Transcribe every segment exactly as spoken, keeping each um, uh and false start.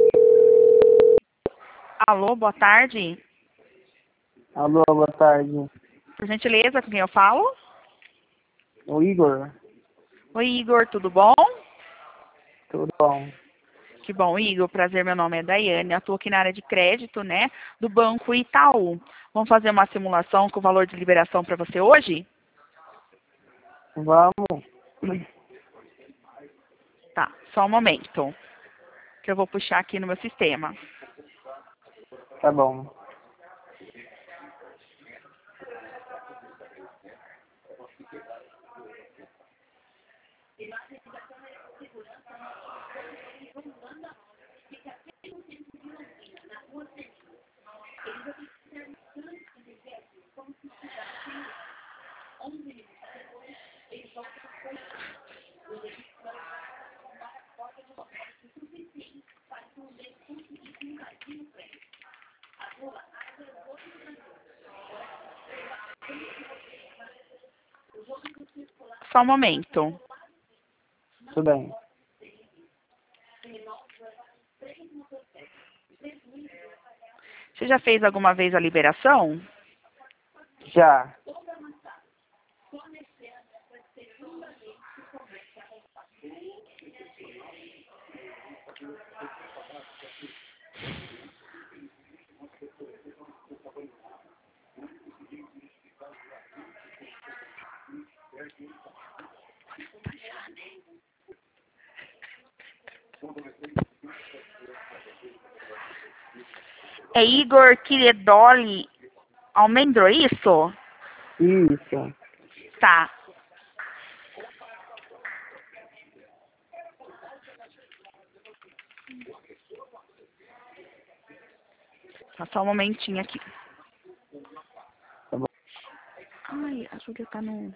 Alô, boa tarde. Alô, boa tarde. Por gentileza, com quem eu falo? O Igor. Oi, Igor, tudo bom? Tudo bom? Que bom, Igor. Prazer, meu nome é Daiane. Atuo aqui na área de crédito, né, do Banco Itaú. Vamos fazer uma simulação com o valor de liberação para você hoje? Vamos. Tá, só um momento, que eu vou puxar aqui no meu sistema. Tá bom. Só um momento. Tudo bem. Você já fez alguma vez a liberação? Já. É Igor Kiredoli Almendro, isso? Isso. Tá. Tá, só um momentinho aqui. Tá bom. Ai, a Júlia tá no...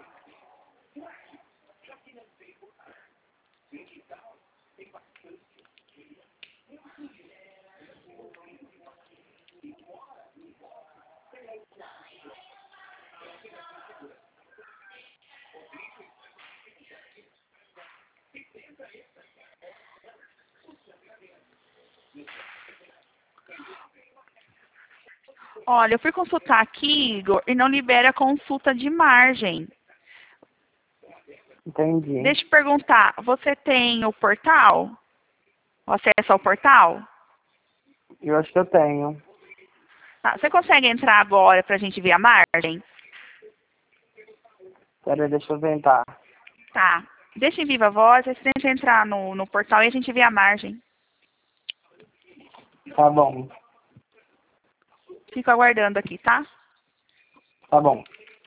Olha, eu fui consultar aqui, Igor, e não libera consulta de margem. Entendi. Deixa eu perguntar, você tem o portal? O acesso ao portal? Eu acho que eu tenho. Tá, você consegue entrar agora pra gente ver a margem? Pera aí, deixa eu tentar. Tá. Deixa em viva voz, aí você tenta entrar no, no portal e a gente vê a margem. Tá bom. Fico aguardando aqui, tá? Tá bom.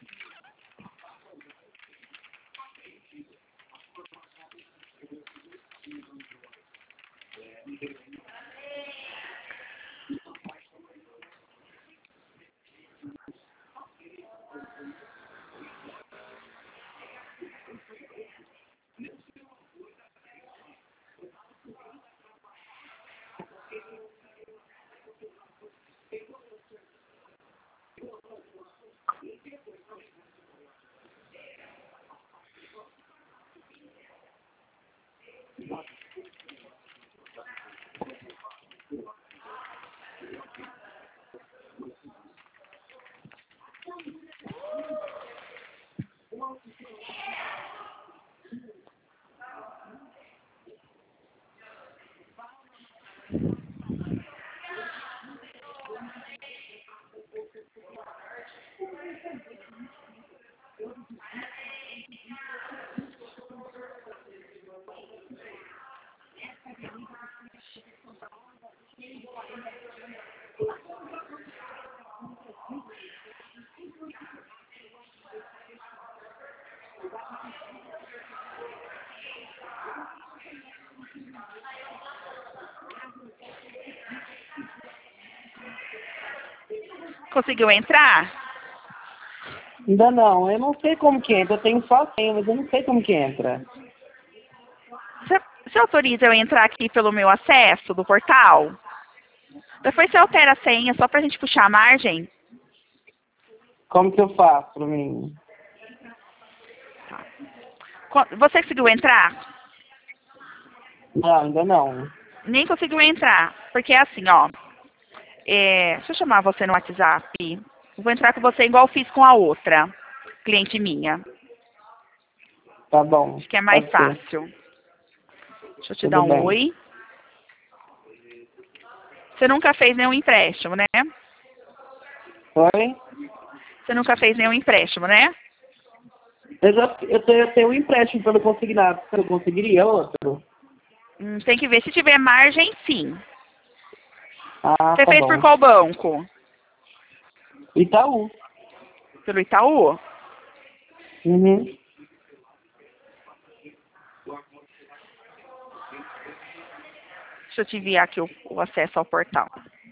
Conseguiu entrar? Ainda não. Eu não sei como que entra. Eu tenho só a senha, mas eu não sei como que entra. Você, você autoriza eu entrar aqui pelo meu acesso do portal? Depois você altera a senha só pra gente puxar a margem? Como que eu faço pra mim? Co- Você conseguiu entrar? Não, ainda não. Nem conseguiu entrar. Porque é assim, ó. É, deixa eu chamar você no WhatsApp. Eu vou entrar com você igual eu fiz com a outra cliente minha. Tá bom. Acho que é mais Pode ser. fácil. Deixa eu te Tudo dar um bem. oi. Você nunca fez nenhum empréstimo, né? Oi? Você nunca fez nenhum empréstimo, né? Eu, já, eu, tenho, eu tenho um empréstimo pelo consignado. Eu conseguiria outro? Hum, tem que ver. Se tiver margem, sim. Ah, Você tá fez por bom. qual banco? Itaú. Pelo Itaú? Uhum. Deixa eu te enviar aqui o, o acesso ao portal.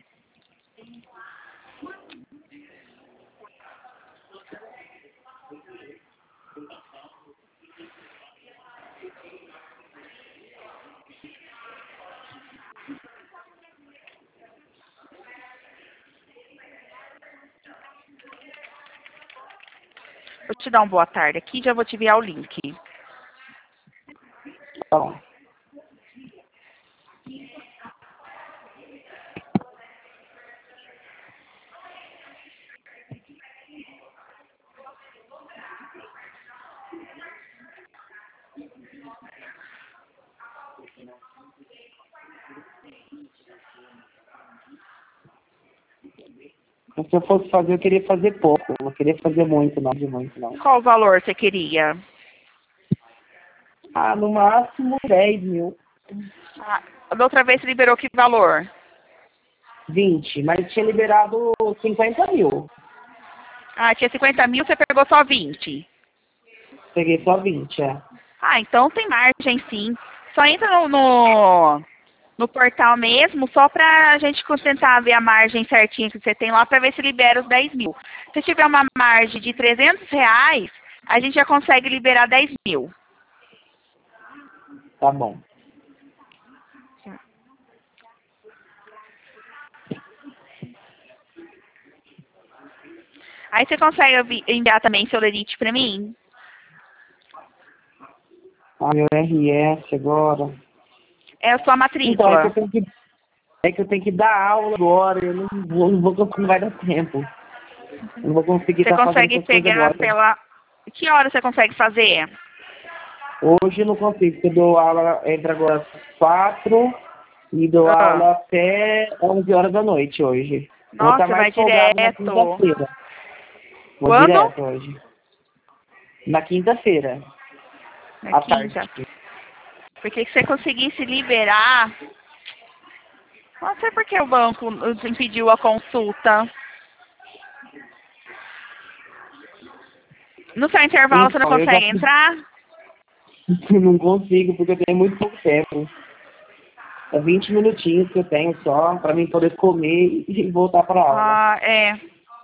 Vou te dar uma boa tarde aqui e já vou te enviar o link. Tá bom. Se eu fosse fazer, eu queria fazer pouco. Eu não queria fazer muito, não. De muito, não. Qual o valor você queria? Ah, no máximo dez mil. Ah, da outra vez você liberou que valor? vinte. Mas tinha liberado cinquenta mil. Ah, tinha cinquenta mil, você pegou só vinte. Peguei só vinte, é. Ah, então tem margem sim. Só entra no, no, no portal mesmo, só pra gente tentar ver a margem certinha que você tem lá, pra ver se libera os dez mil. Se tiver uma margem de trezentos reais, a gente já consegue liberar dez mil. Tá bom. Aí você consegue envi- enviar também seu lerite pra mim? Ah, meu R S agora. É a sua Então, é que eu matrícula. tenho que, é que, eu tenho que dar aula agora. Eu não vou, não vou conseguir, não vai dar tempo. Eu não vou conseguir Você estar fazendo consegue essas coisas pegar agora. pela... Que hora você consegue fazer? Hoje eu não consigo, porque eu dou aula entre agora às quatro e dou Ah, aula até onze horas da noite hoje. Eu vou estar nossa, vai mais folgado na direto. quinta-feira. Vou Quando? direto hoje. Na quinta-feira, Na à tarde. quinta. Porque se você conseguisse liberar... Não sei por que o banco nos impediu a consulta. No seu intervalo você não Então, eu já consegue entrar? não consigo, porque eu tenho muito pouco tempo. É vinte minutinhos que eu tenho só para mim poder comer e voltar para a aula. Ah, é.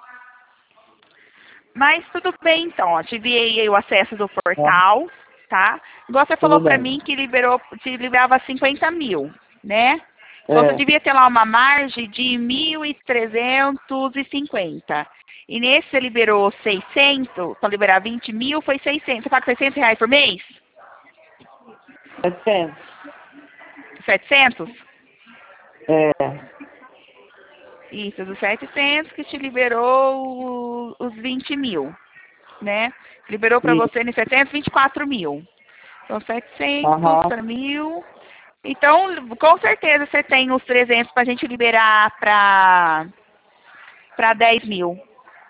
Mas tudo bem então, ó. Te enviei aí o acesso do Tá? portal, tá? Igual você falou Tudo pra bem. mim que liberou, te liberava cinquenta mil, né? Então você É, devia ter lá uma margem de mil trezentos e cinquenta. E nesse você liberou seiscentos, para liberar vinte mil foi seiscentos. Você paga seiscentos reais por mês? setecentos. setecentos? É, Isso, dos setecentos que te liberou o- os vinte mil, né? Liberou para e, você em setecentos, vinte e quatro mil. Então, setecentos aham, para mil. Então, com certeza você tem os trezentos para a gente liberar para para dez mil,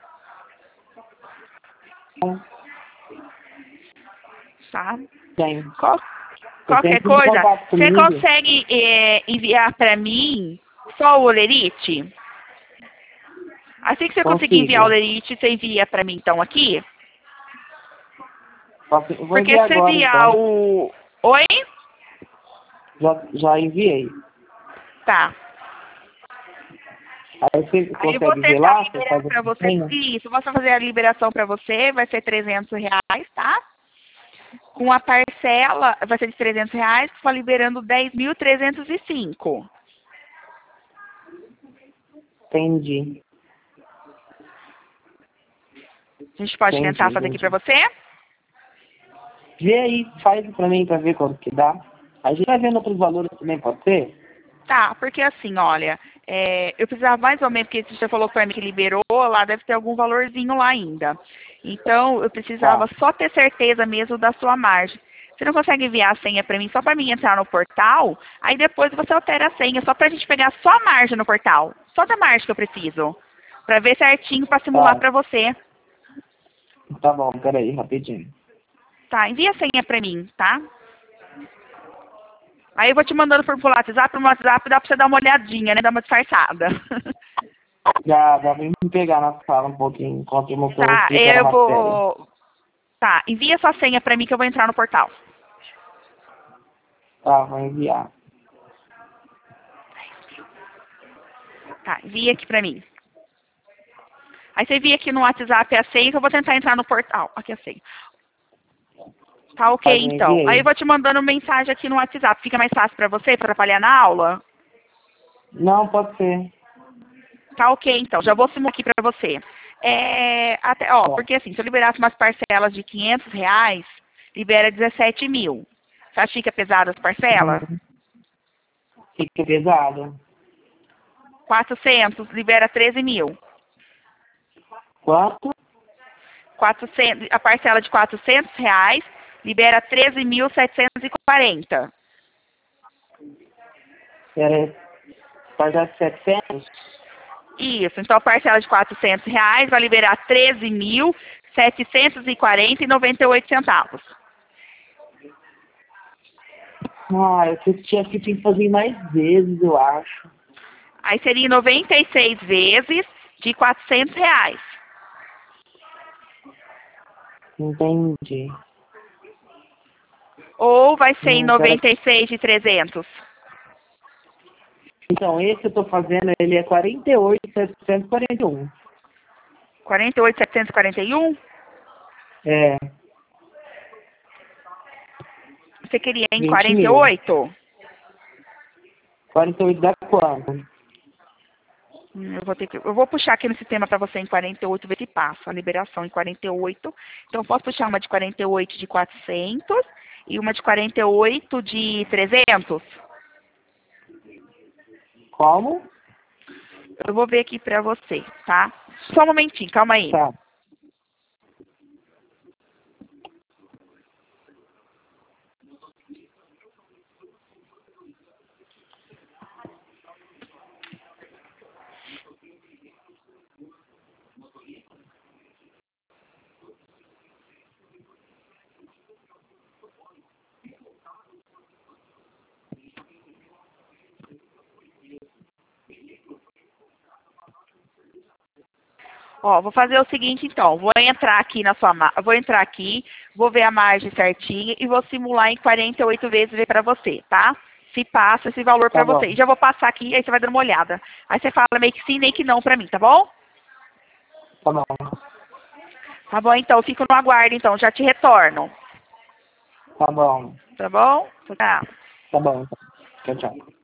tá? tem. Qual- Eu tenho qualquer tudo em coisa, contato você comigo. consegue é, enviar para mim só o olerite? Assim que você conseguir enviar o Consigo. olerite, você envia para mim então aqui? Posso- Eu vou Porque enviar se você agora, enviar então. o... Oi? Já, já enviei. Tá. Aí você Aí eu consegue vou ver tentar lá? Você liberar faz a para você. senha? Isso, vou só fazer a liberação para você, vai ser trezentos reais, tá? Com a parcela, vai ser de trezentos reais, só liberando dez mil trezentos e cinco. Entendi. A gente pode Entendi, tentar fazer aqui para entendi. você? Vê aí, faz pra mim pra ver quanto que dá. A gente vai vendo outros valores também, pode ser? Tá, porque assim, olha, é, eu precisava mais ou menos, porque você já falou para mim que liberou, lá deve ter algum valorzinho lá ainda. Então, eu precisava Tá, só ter certeza mesmo da sua margem. Você não consegue enviar a senha para mim, só para mim entrar no portal, aí depois você altera a senha, só para a gente pegar só a margem no portal. Só da margem que eu preciso. Para ver certinho, para simular tá, para você. tá bom, peraí, rapidinho. Tá, envia a senha para mim, tá? Aí eu vou te mandando por por WhatsApp, no WhatsApp dá pra você dar uma olhadinha, né? Dar uma disfarçada. Já, já vem me pegar na sala um pouquinho, enquanto eu não estou Tá, explicando a eu matéria. vou... Tá, envia sua senha pra mim que eu vou entrar no portal. Tá, vou enviar. Tá, envia aqui pra mim. Aí você envia aqui no WhatsApp a senha que eu vou tentar entrar no portal. Aqui a senha. Tá ok, Tá, já então. Aí eu enviei. vou te mandando mensagem aqui no WhatsApp. Fica mais fácil pra você, pra atrapalhar na aula? Não, pode ser. Tá ok, então. Já vou simular aqui pra você. É, até, ó, Tá. porque assim, se eu liberasse umas parcelas de quinhentos reais, libera dezessete mil. Você acha que fica pesado as parcelas? Uhum. Fica pesado. quatrocentos, libera treze mil. Quanto? quatrocentos, a parcela de quatrocentos reais, libera treze mil setecentos e quarenta. Era pagar setecentos? Isso, então a parcela de quatrocentos reais vai liberar treze mil setecentos e quarenta e noventa e oito centavos. Ah, eu tinha que ter que fazer mais vezes, eu acho. Aí seria noventa e seis vezes de quatrocentos reais. Entendi. Ou vai ser em Hum, pera... noventa e seis de trezentos. Então, esse que eu tô fazendo, ele é quarenta e oito mil setecentos e quarenta e um. quarenta e oito mil setecentos e quarenta e um. É, Você queria em vinte quarenta e mil. oito? quarenta e oito dá quanto? Hum, Eu vou, ter que, eu vou puxar aqui no sistema para você em quarenta e oito, ver se passa a liberação em quarenta e oito. Então, eu posso puxar uma de quarenta e oito de quatrocentos e uma de quarenta e oito de trezentos? Como? Eu vou ver aqui para você, tá? Só um momentinho, calma aí. Tá, Ó, vou fazer o seguinte então, vou entrar aqui na sua, ma- vou entrar aqui, vou ver a margem certinha e vou simular em quarenta e oito vezes ver para você, tá? Se passa esse valor tá para você. bom. E já vou passar aqui, aí você vai dando uma olhada. Aí você fala meio que sim, nem que não para mim, tá bom? Tá bom. Tá bom, então, fico no aguardo, então, já te retorno. Tá bom. Tá bom? Tá. Tá bom. Tchau, tchau.